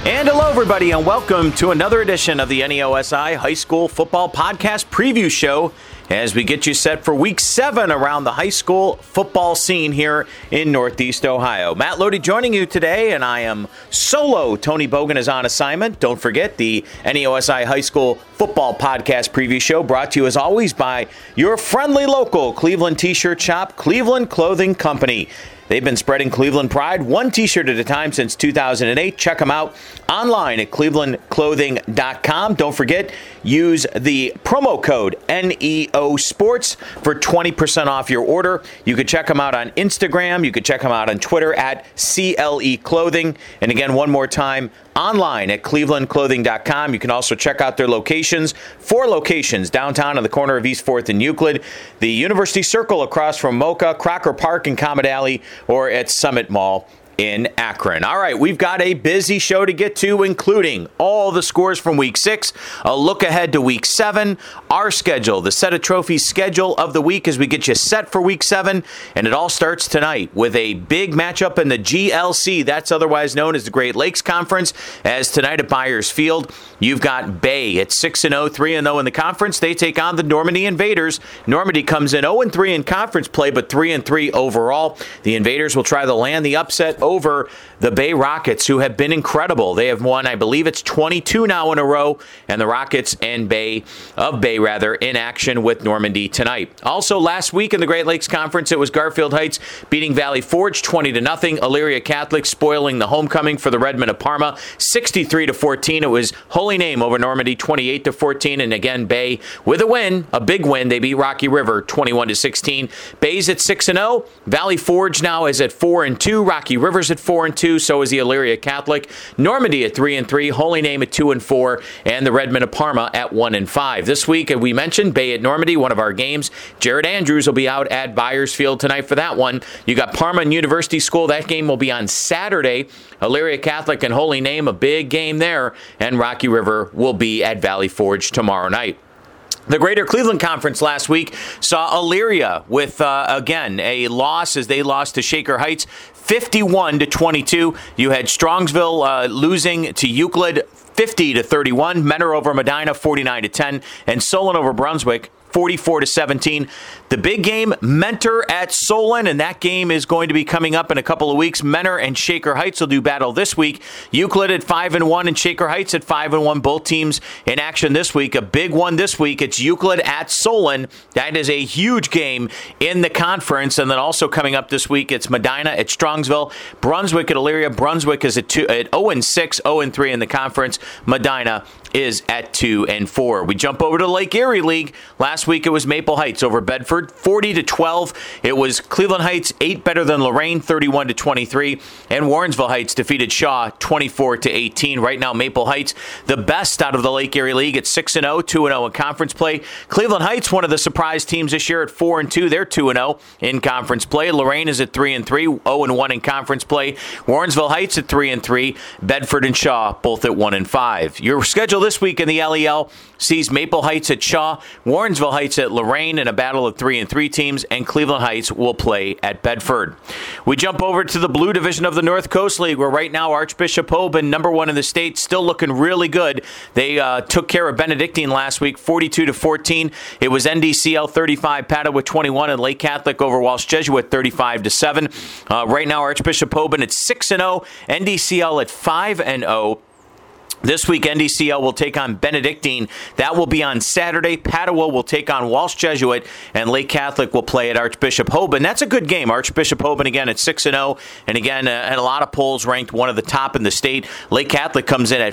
And hello, everybody, and welcome to another edition of the NEOSI High School Football Podcast Preview Show as we get you set for Week 7 around the high school football scene here in Northeast Ohio. Matt Lodi joining you today, and I am solo. Tony Bogan is on assignment. Don't forget the NEOSI High School Football Podcast Preview Show brought to you, as always, by your friendly local Cleveland T-shirt shop, Cleveland Clothing Company. They've been spreading Cleveland pride one T-shirt at a time since 2008. Check them out online at clevelandclothing.com. Don't forget, use the promo code NEO Sports for 20% off your order. You can check them out on Instagram. You can check them out on Twitter at CLE Clothing. And again, one more time, online at clevelandclothing.com. You can also check out their locations. 4 locations downtown on the corner of East 4th and Euclid, the University Circle across from Mocha, Crocker Park in Comet Alley, or at Summit Mall in Akron. All right, we've got a busy show to get to, including all the scores from Week 6, a look ahead to Week 7, our schedule, the set of trophies schedule of the week as we get you set for Week 7, and it all starts tonight with a big matchup in the GLC, that's otherwise known as the Great Lakes Conference, as tonight at Byers Field, you've got Bay at 6-0, 3-0 in the conference. They take on the Normandy Invaders. Normandy comes in 0-3 in conference play, but 3-3 overall. The Invaders will try to land the upset over the Bay Rockets, who have been incredible. They have won, I believe it's 22 now in a row, and the Rockets and Bay in action with Normandy tonight. Also, last week in the Great Lakes Conference, it was Garfield Heights beating Valley Forge 20-0. Elyria Catholic spoiling the homecoming for the Redmen of Parma 63-14. It was Holy Name over Normandy 28-14, and again Bay with a win, a big win. They beat Rocky River 21-16. Bay's at 6-0. Valley Forge now is at 4-2. Rocky River's at 4-2. So is the Elyria Catholic. Normandy at 3-3. Holy Name at 2-4, and the Redmen of Parma at 1-5. This week, we mentioned Bay at Normandy, one of our games. Jared Andrews will be out at Byers Field tonight for that one. You got Parma and University School. That game will be on Saturday. Elyria Catholic and Holy Name, a big game there. And Rocky River will be at Valley Forge tomorrow night. The Greater Cleveland Conference last week saw Elyria with, again, a loss as they lost to Shaker Heights 51-22. You had Strongsville losing to Euclid 50-31. Mentor over Medina 49-10. And Solon over Brunswick 44-17. The big game, Mentor at Solon, and that game is going to be coming up in a couple of weeks. Mentor and Shaker Heights will do battle this week. Euclid at 5-1 and Shaker Heights at 5-1. Both teams in action this week. A big one this week. It's Euclid at Solon. That is a huge game in the conference. And then also coming up this week, it's Medina at Strongsville. Brunswick at Elyria. Brunswick is at 0-6, 0-3 in the conference. Medina is at 2-4. We jump over to the Lake Erie League. Last week it was Maple Heights over Bedford, 40-12. It was Cleveland Heights 8 better than Lorraine, 31-23, and Warrensville Heights defeated Shaw 24-18. Right now, Maple Heights, the best out of the Lake Erie League at 6-0, 2-0 in conference play. Cleveland Heights, one of the surprise teams this year at 4-2. They're 2-0 in conference play. Lorraine is at 3-3, 0-1 in conference play. Warrensville Heights at 3-3. Bedford and Shaw both at 1-5. Your schedule this week in the LEL sees Maple Heights at Shaw, Warrensville Heights at Lorraine in a battle of 3-3 teams, and Cleveland Heights will play at Bedford. We jump over to the Blue Division of the North Coast League, where right now Archbishop Hoban, number 1 in the state, still looking really good. They took care of Benedictine last week, 42-14. It was NDCL 35, Padua 21, and Lake Catholic over Walsh Jesuit 35-7. Right now Archbishop Hoban at 6-0, NDCL at 5-0. This week, NDCL will take on Benedictine. That will be on Saturday. Padua will take on Walsh Jesuit, and Lake Catholic will play at Archbishop Hoban. That's a good game. Archbishop Hoban, again, at 6-0, and again, at a lot of polls, ranked one of the top in the state. Lake Catholic comes in at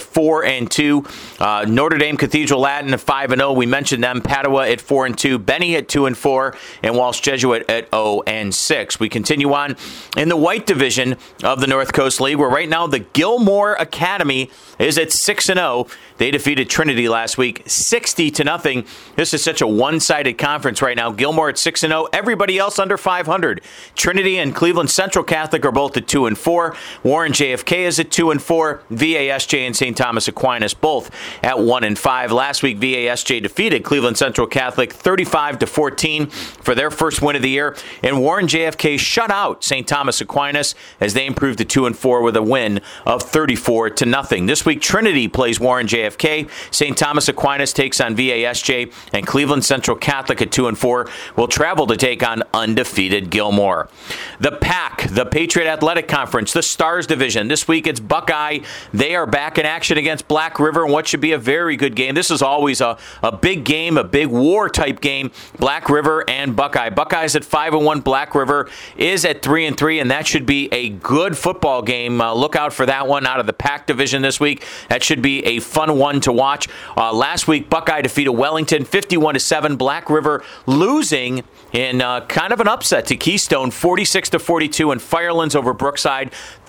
4-2. Notre Dame Cathedral Latin at 5-0. We mentioned them. Padua at 4-2. Benny at 2-4, and Walsh Jesuit at 0-6. We continue on in the White Division of the North Coast League, where right now the Gilmore Academy is at 6-0. They defeated Trinity last week 60-0. This is such a one-sided conference right now. Gilmore at 6-0. Everybody else under 500. Trinity and Cleveland Central Catholic are both at 2-4. Warren JFK is at 2-4. VASJ and St. Thomas Aquinas both at 1-5. Last week, VASJ defeated Cleveland Central Catholic 35-14 for their first win of the year. And Warren JFK shut out St. Thomas Aquinas as they improved to 2-4 with a win of 34-0. This week, Trinity plays Warren JFK. St. Thomas Aquinas takes on VASJ, and Cleveland Central Catholic at 2-4 will travel to take on undefeated Gilmore. The PAC, the Patriot Athletic Conference, the Stars Division. This week, it's Buckeye. They are back in action against Black River in what should be a very good game. This is always a big game, a big war-type game. Black River and Buckeye. Buckeye's at 5-1. Black River is at 3-3, and that should be a good football game. Look out for that one out of the PAC division this week. That should be a fun one to watch. Last week, Buckeye defeated Wellington 51-7. Black River losing in kind of an upset to Keystone 46-42, and Firelands over Brookside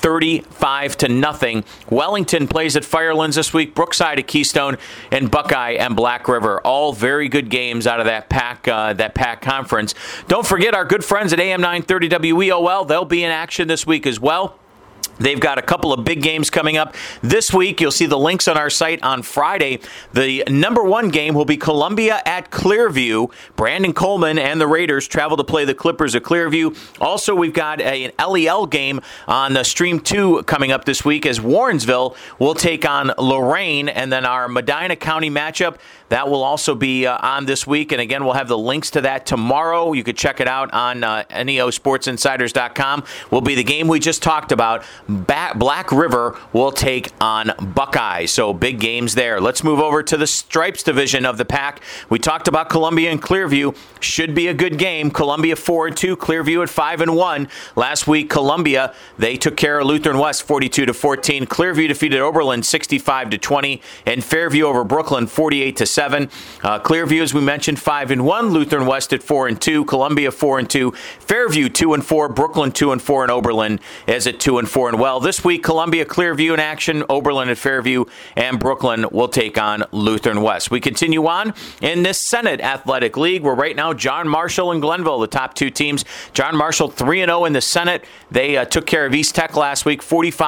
35-0. Wellington plays at Firelands this week. Brookside at Keystone, and Buckeye and Black River. All very good games out of that PAC conference. Don't forget our good friends at AM 930 WEOL. They'll be in action this week as well. They've got a couple of big games coming up this week. You'll see the links on our site on Friday. The number one game will be Columbia at Clearview. Brandon Coleman and the Raiders travel to play the Clippers at Clearview. Also, we've got an LEL game on Stream 2 coming up this week as Warrensville will take on Lorain. And then our Medina County matchup, that will also be on this week. And again, we'll have the links to that tomorrow. You could check it out on neosportsinsiders.com. Will be the game we just talked about. Black River will take on Buckeye. So big games there. Let's move over to the Stripes division of the PAC. We talked about Columbia and Clearview. Should be a good game. Columbia 4-2, Clearview at 5-1. Last week, Columbia, they took care of Lutheran West 42-14. Clearview defeated Oberlin 65-20, and Fairview over Brooklyn 48-7. Clearview, as we mentioned, 5-1. Lutheran West at 4-2. Columbia 4-2. Fairview 2-4. Brooklyn 2-4, and Oberlin is at 2-4. Well, this week, Columbia, Clearview in action, Oberlin at Fairview, and Brooklyn will take on Lutheran West. We continue on in this Senate Athletic League, where right now John Marshall and Glenville, the top two teams. John Marshall 3-0 in the Senate. They took care of East Tech last week,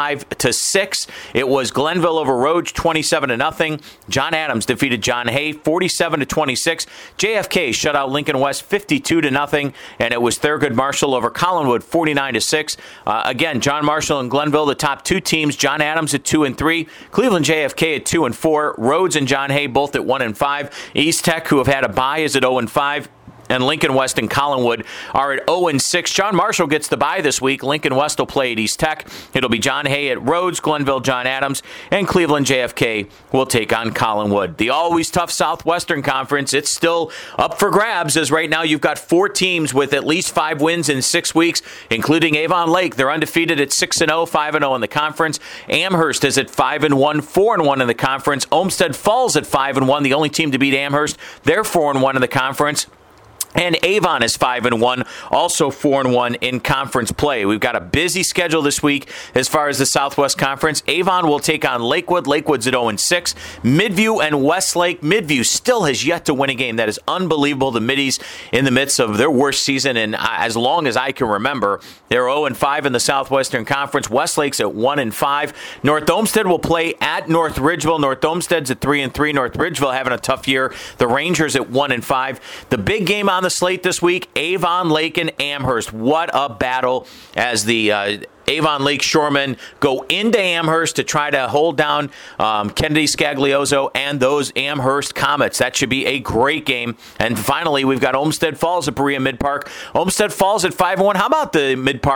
45-6. It was Glenville over Rhodes, 27-0. John Adams defeated John Hay, 47-26. JFK shut out Lincoln West, 52-0, and it was Thurgood Marshall over Collinwood, 49-6. Again, John Marshall and Glenville, the top two teams. John Adams at 2-3. Cleveland JFK at 2-4. Rhodes and John Hay both at 1-5. East Tech, who have had a bye, is at 0-5. And Lincoln West and Collinwood are at 0-6. John Marshall gets the bye this week. Lincoln West will play at East Tech. It'll be John Hay at Rhodes, Glenville, John Adams, and Cleveland JFK will take on Collinwood. The always tough Southwestern Conference, it's still up for grabs, as right now you've got four teams with at least 5 wins in 6 weeks, including Avon Lake. They're undefeated at 6-0, 5-0 in the conference. Amherst is at 5-1, 4-1 in the conference. Olmsted Falls at 5-1, the only team to beat Amherst. They're 4-1 in the conference. And Avon is 5-1, also 4-1 in conference play. We've got a busy schedule this week as far as the Southwest Conference. Avon will take on Lakewood. Lakewood's at 0-6. Midview and Westlake. Midview still has yet to win a game. That is unbelievable. The Middies in the midst of their worst season, and as long as I can remember, they're 0-5 in the Southwestern Conference. Westlake's at 1-5. North Olmsted will play at North Ridgeville. North Olmsted's at 3-3. North Ridgeville having a tough year. The Rangers at 1-5. The big game on the slate this week, Avon Lake and Amherst. What a battle as the Avon Lake Shoremen go into Amherst to try to hold down Kennedy Scaglioso and those Amherst Comets. That should be a great game. And finally, we've got Olmsted Falls at Berea Mid-Park. Olmsted Falls at 5-1. How about the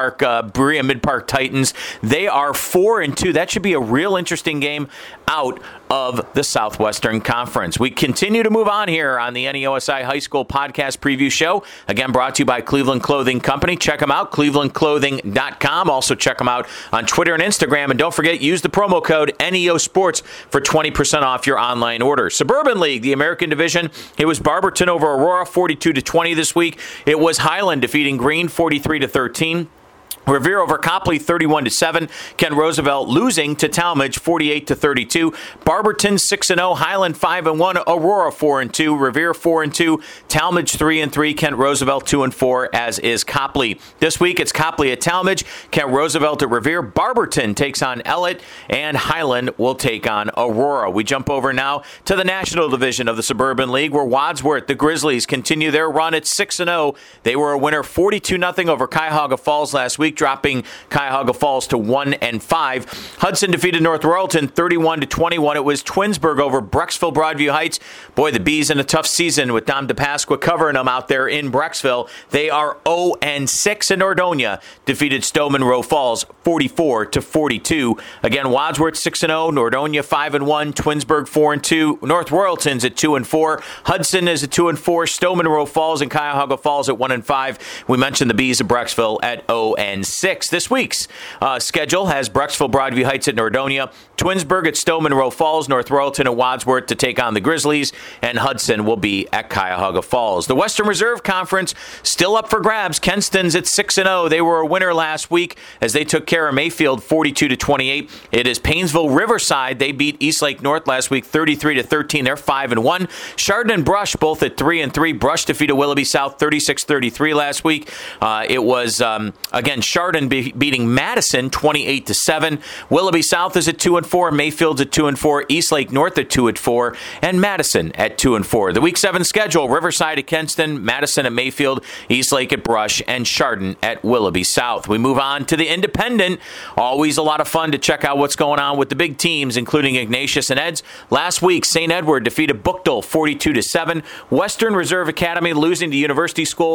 Berea Mid-Park Titans? They are 4-2. That should be a real interesting game out of the Southwestern Conference. We continue to move on here on the NEOSI High School Podcast Preview Show. Again, brought to you by Cleveland Clothing Company. Check them out, clevelandclothing.com. Also, check them out on Twitter and Instagram. And don't forget, use the promo code NEOSports for 20% off your online order. Suburban League, the American Division. It was Barberton over Aurora, 42-20 this week. It was Highland defeating Greene, 43-13. Revere over Copley 31-7. Kent Roosevelt losing to Talmadge 48-32. Barberton 6-0. Highland 5-1. Aurora 4-2. Revere 4-2. Talmadge 3-3. Kent Roosevelt 2-4, as is Copley. This week it's Copley at Talmadge, Kent Roosevelt at Revere. Barberton takes on Ellett, and Highland will take on Aurora. We jump over now to the National Division of the Suburban League, where Wadsworth, the Grizzlies, continue their run at 6-0. They were a winner 42-0 over Cuyahoga Falls last week, dropping Cuyahoga Falls to 1-5. Hudson defeated North Royalton 31-21. It was Twinsburg over Brecksville Broadview Heights. Boy, the Bees in a tough season with Dom DePasqua covering them out there in Brecksville. They are 0-6, and Nordonia defeated Stowe Monroe Falls 44-42. Again, Wadsworth 6-0, Nordonia 5-1, Twinsburg 4-2, North Royalton's at 2-4, Hudson is at 2-4, Stowe Monroe Falls and Cuyahoga Falls at 1-5. We mentioned the Bees of Brecksville at 0-6. This week's schedule has Brecksville Broadview Heights at Nordonia, Twinsburg at Stowe Monroe Falls, North Royalton at Wadsworth to take on the Grizzlies, and Hudson will be at Cuyahoga Falls. The Western Reserve Conference still up for grabs. Kenston's at 6-0. They were a winner last week as they took care of Mayfield 42-28. It is Painesville Riverside. They beat Eastlake North last week 33-13. They're 5-1. Chardon and Brush both at 3-3. Brush defeated Willoughby South 36-33 last week. It was again Chardon beating Madison 28-7. Willoughby South is at 2-4. Mayfield's at 2-4. Eastlake North at 2-4, and Madison at 2-4. The Week 7 schedule: Riverside at Kenston, Madison at Mayfield, Eastlake at Brush, and Chardon at Willoughby South. We move on to the Independent. Always a lot of fun to check out what's going on with the big teams, including Ignatius and Eds. Last week, St. Edward defeated Bookdale 42-7. Western Reserve Academy losing to University School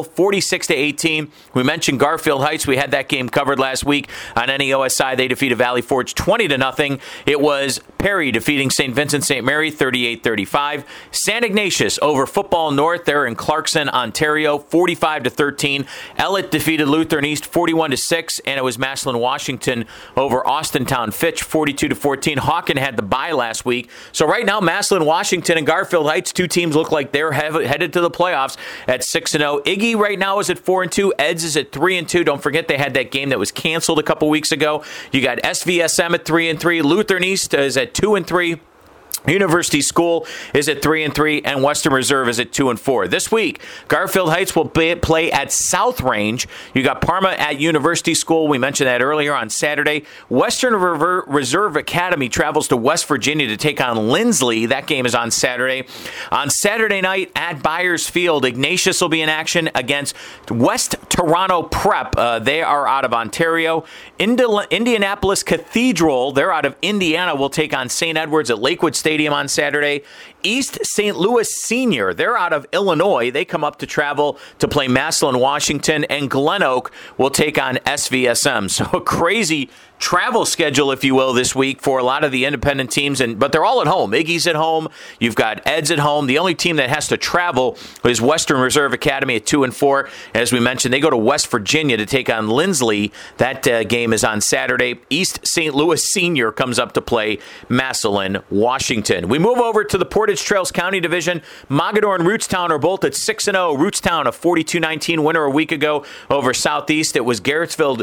46-18. We mentioned Garfield Heights. We had that game covered last week on NEOSI. They defeated Valley Forge 20-0. It was Perry defeating St. Vincent St. Mary 38-35. St. Ignatius over Football North. They're in Clarkson, Ontario, 45-13. Ellett defeated Lutheran East 41-6, and it was Massillon, Washington over Austintown Fitch 42-14. Hawken had the bye last week. So right now, Massillon, Washington, and Garfield Heights, two teams look like they're headed to the playoffs at 6-0. Iggy right now is at 4-2. Eds is at 3-2. Don't forget they had that game that was canceled a couple weeks ago. You got SVSM at 3-3. Lutheran East is at 2-3. University School is at 3-3, and Western Reserve is at 2-4. This week, Garfield Heights will play at South Range. You got Parma at University School. We mentioned that earlier on Saturday. Western Reserve Academy travels to West Virginia to take on Lindsley. That game is on Saturday. On Saturday night at Byers Field, Ignatius will be in action against West Toronto Prep. They are out of Ontario. Indianapolis Cathedral, they're out of Indiana, will take on St. Edwards at Lakewood Stadium on Saturday. East St. Louis Senior, they're out of Illinois. They come up to travel to play Massillon, Washington, and Glen Oak will take on SVSM. So a crazy travel schedule, if you will, this week for a lot of the independent teams, but they're all at home. Iggy's at home. You've got Ed's at home. The only team that has to travel is Western Reserve Academy at 2-4. As we mentioned, they go to West Virginia to take on Lindsley. That game is on Saturday. East St. Louis Senior comes up to play Massillon, Washington. We move over to the Portage Trails County Division. Mogadore and Rootstown are both at 6-0. Rootstown, a 42-19 winner a week ago over Southeast. It was Garfield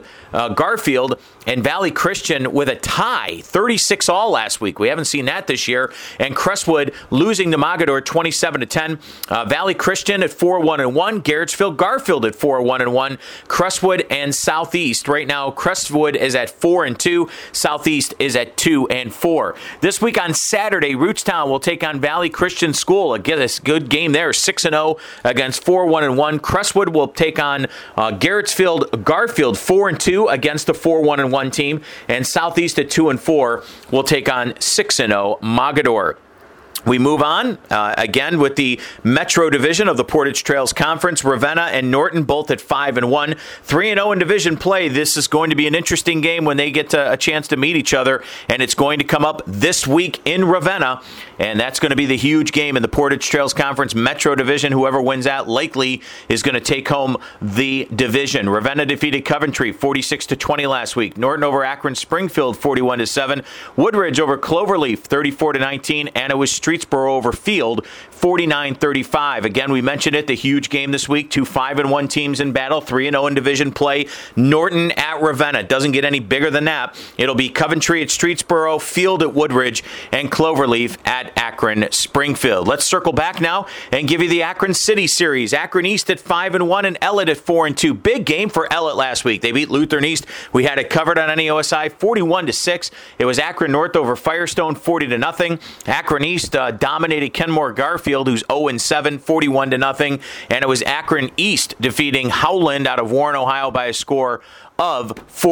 and Valley Christian with a tie, 36-all last week. We haven't seen that this year. And Crestwood losing to Mogadore 27-10. Valley Christian at 4-1-1. Garrettsville Garfield at 4-1-1. Crestwood and Southeast. Right now, Crestwood is at 4-2. Southeast is at 2-4. This week on Saturday, Rootstown will take on Valley Christian School. Again, a good game there, 6-0 against 4-1-1. Crestwood will take on Garrettsville Garfield, 4-2 against the 4-1-1 team. And Southeast at 2-4 will take on 6-0 Mogadore. We move on, again, with the Metro Division of the Portage Trails Conference. Ravenna and Norton both at 5-1. 3-0 in division play. This is going to be an interesting game when they get a chance to meet each other, and it's going to come up this week in Ravenna, and that's going to be the huge game in the Portage Trails Conference Metro Division. Whoever wins that likely is going to take home the division. Ravenna defeated Coventry 46-20 last week. Norton over Akron Springfield 41-7. Woodridge over Cloverleaf 34-19, and it was Streetsboro over Field 49-35. Again, we mentioned it, the huge game this week. 2 5-1 teams in battle, 3-0 in division play. Norton at Ravenna. Doesn't get any bigger than that. It'll be Coventry at Streetsboro, Field at Woodridge, and Cloverleaf at Akron Springfield. Let's circle back now and give you the Akron City Series. Akron East at 5-1 and Ellett at 4-2. Big game for Ellett last week. They beat Lutheran East. We had it covered on NEOSI 41-6. It was Akron North over Firestone 40-0. Akron East dominated Kenmore Garfield, who's 0-7, 41-0. And it was Akron East defeating Howland out of Warren, Ohio by a score of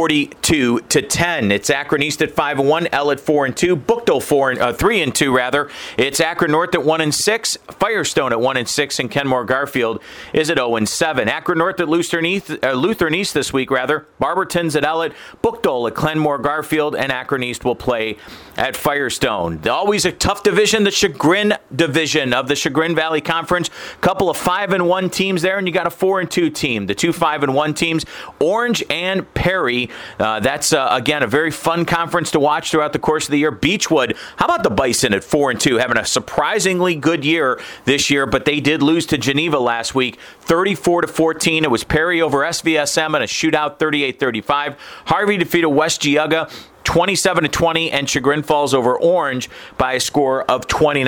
42-10. It's Akron East at 5-1, Ellett 4-2, Bookdale 3-2 rather. It's Akron North at 1-6, Firestone at 1-6, and Kenmore Garfield is at 0-7. Akron North at Lutheran East this week rather. Barberton's at Ellett, Bookdale at Kenmore Garfield, and Akron East will play at Firestone. Always a tough division, the Chagrin division of the Chagrin Valley Conference. Couple of 5-1 teams there, and you got a 4-2 team. The 2 5-1 teams, Orange and Perry. That's, again, a very fun conference to watch throughout the course of the year. Beechwood, how about the Bison at 4-2? Having a surprisingly good year this year, but they did lose to Geneva last week, 34-14. It was Perry over SVSM in a shootout, 38-35. Harvey defeated West Geauga 27-20, and Chagrin Falls over Orange by a score of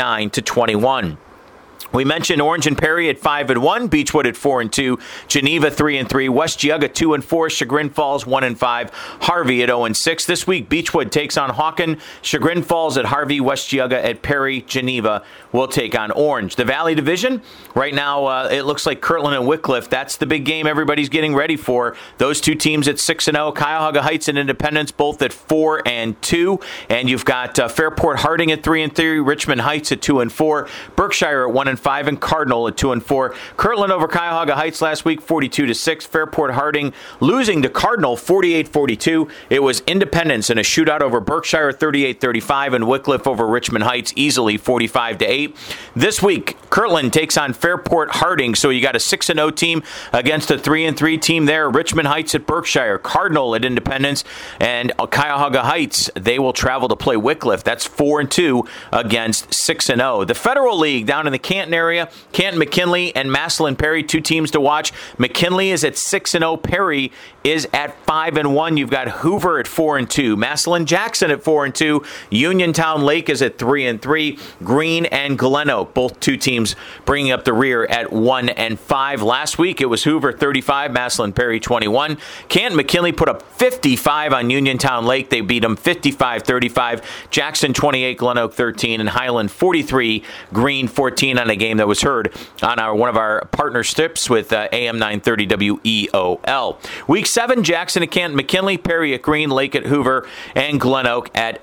29-21. We mentioned Orange and Perry at 5-1, Beechwood at 4-2, Geneva 3-3, West Geauga 2-4, Chagrin Falls 1-5, Harvey at 0-6. This week, Beechwood takes on Hawken, Chagrin Falls at Harvey, West Geauga at Perry, Geneva will take on Orange. The Valley Division, right now, it looks like Kirtland and Wycliffe. That's the big game everybody's getting ready for. Those two teams at 6-0, Cuyahoga Heights and Independence both at 4-2, and you've got Fairport Harding at 3-3, Richmond Heights at 2-4, Berkshire at 1-5, and Cardinal at 2-4. Kirtland over Cuyahoga Heights last week, 42-6. Fairport Harding losing to Cardinal, 48-42. It was Independence in a shootout over Berkshire, 38-35, and Wycliffe over Richmond Heights, easily 45-8. This week, Kirtland takes on Fairport Harding, so you got a 6-0 team against a 3-3 team there. Richmond Heights at Berkshire, Cardinal at Independence, and Cuyahoga Heights, they will travel to play Wycliffe. That's 4-2 against 6-0. The Federal League down in the Canton area, Canton McKinley and Massillon Perry, two teams to watch. McKinley is at 6-0. Perry is at 5-1. You've got Hoover at 4-2. Massillon Jackson at 4-2. Uniontown Lake is at 3-3. Greene and Glen Oak, both two teams bringing up the rear at 1-5. Last week it was Hoover 35, Massillon Perry 21. Canton McKinley put up 55 on Uniontown Lake. They beat them 55-35. Jackson 28, Glen Oak 13, and Highland 43, Greene 14 on a game that was heard on one of our partnerships with AM 930 WEOL. Week 7, Jackson at Canton McKinley, Perry at Greene, Lake at Hoover, and Glen Oak at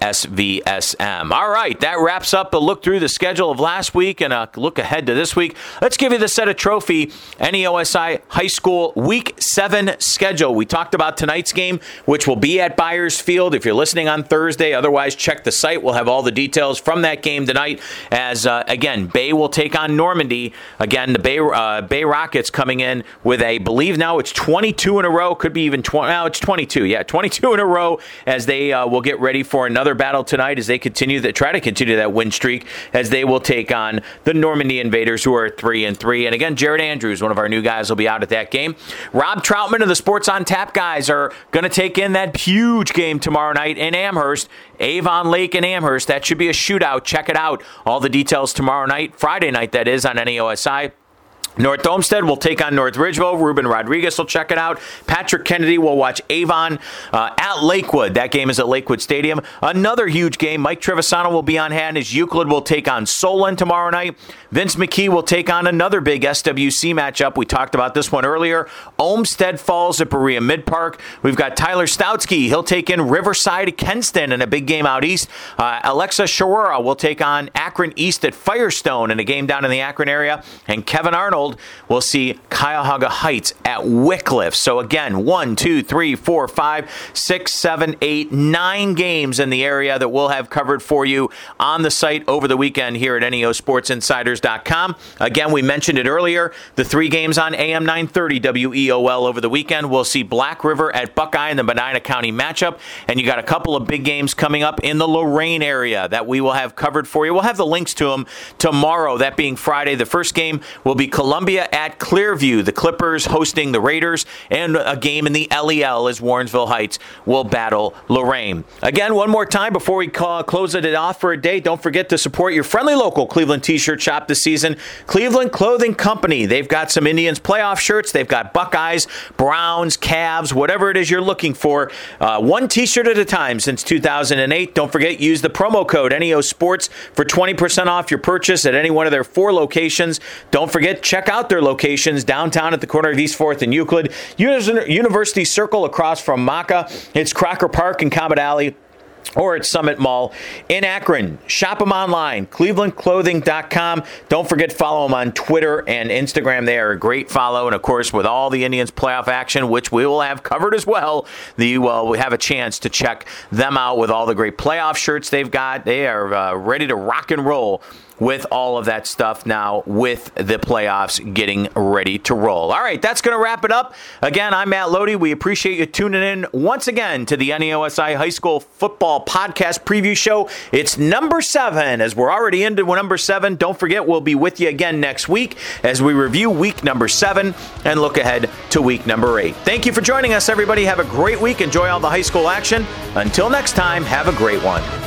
SVSM. All right, that wraps up a look through the schedule of last week and a look ahead to this week. Let's give you the Set a Trophy NEOSI High School Week 7 schedule. We talked about tonight's game, which will be at Byers Field. If you're listening on Thursday, otherwise check the site. We'll have all the details from that game tonight as, again, Bay will take on Normandy. Again, the Bay Rockets coming in with I believe now it's 22 in a row, could be even 20. Now it's 22. Yeah, 22 in a row as they will get ready for another battle tonight as they try to continue that win streak as they will take on the Normandy Invaders, who are 3-3. And again, Jared Andrews, one of our new guys, will be out at that game. Rob Troutman of the Sports on Tap guys are going to take in that huge game tomorrow night in Amherst. Avon Lake and Amherst. That should be a shootout. Check it out. All the details tomorrow night, Friday night that is, on NEOSI. North Olmsted will take on North Ridgeville. Ruben Rodriguez will check it out. Patrick Kennedy will watch Avon at Lakewood. That game is at Lakewood Stadium. Another huge game. Mike Trevisano will be on hand as Euclid will take on Solon tomorrow night. Vince McKee will take on another big SWC matchup. We talked about this one earlier. Olmsted Falls at Berea Mid-Park. We've got Tyler Stoutsky. He'll take in Riverside at Kenston in a big game out east. Alexa Sharora will take on Akron East at Firestone in a game down in the Akron area. And Kevin Arnold Arnold, we'll see Cuyahoga Heights at Wycliffe. So again, 1, 2, 3, 4, 5, 6, 7, 8, 9 games in the area that we'll have covered for you on the site over the weekend here at neosportsinsiders.com. Again, we mentioned it earlier, the 3 games on AM 930 WEOL over the weekend. We'll see Black River at Buckeye in the Medina County matchup, and you got a couple of big games coming up in the Lorain area that we will have covered for you. We'll have the links to them tomorrow, that being Friday. The first game will be Columbia at Clearview, the Clippers hosting the Raiders, and a game in the LEL as Warrensville Heights will battle Lorain. Again, one more time before we close it off for a day, don't forget to support your friendly local Cleveland t-shirt shop this season, Cleveland Clothing Company. They've got some Indians playoff shirts. They've got Buckeyes, Browns, Cavs, whatever it is you're looking for. One t-shirt at a time since 2008. Don't forget, use the promo code NEO Sports for 20% off your purchase at any one of their 4 locations. Don't forget, check out their locations downtown at the corner of East 4th and Euclid, University Circle across from Maca. It's Crocker Park and Comet Alley, or at Summit Mall in Akron. Shop them online, clevelandclothing.com. Don't forget, follow them on Twitter and Instagram. They are a great follow. And, of course, with all the Indians playoff action, which we will have covered as well, we have a chance to check them out with all the great playoff shirts they've got. They are ready to rock and roll with all of that stuff now, with the playoffs getting ready to roll. All right, that's going to wrap it up. Again, I'm Matt Lodi. We appreciate you tuning in once again to the NEOSI High School Football Podcast Preview Show. It's number 7. As we're already into number 7, don't forget, we'll be with you again next week as we review week number 7 and look ahead to week number 8. Thank you for joining us, everybody. Have a great week. Enjoy all the high school action. Until next time, have a great one.